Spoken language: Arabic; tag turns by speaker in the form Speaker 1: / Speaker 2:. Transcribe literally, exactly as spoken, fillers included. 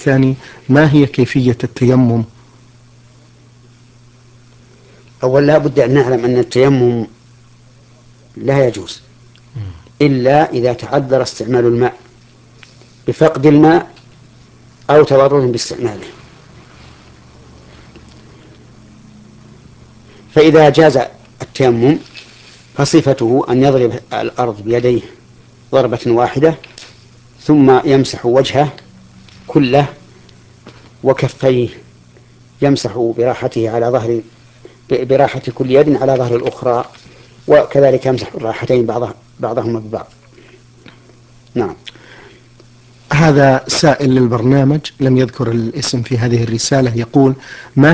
Speaker 1: الثاني، ما هي كيفية التيمم؟
Speaker 2: أولا لا بد أن نعلم أن التيمم لا يجوز إلا إذا تعذر استعمال الماء بفقد الماء أو تضرر باستعماله. فإذا جاز التيمم فصفته أن يضرب الأرض بيديه ضربة واحدة ثم يمسح وجهه كله وكفيه، يمسح براحته على ظهر براحة كل يد على ظهر الأخرى، وكذلك يمسح الراحتين بعضها بعضهما ببعض. نعم.
Speaker 1: هذا سائل للبرنامج لم يذكر الاسم في هذه الرسالة، يقول: ما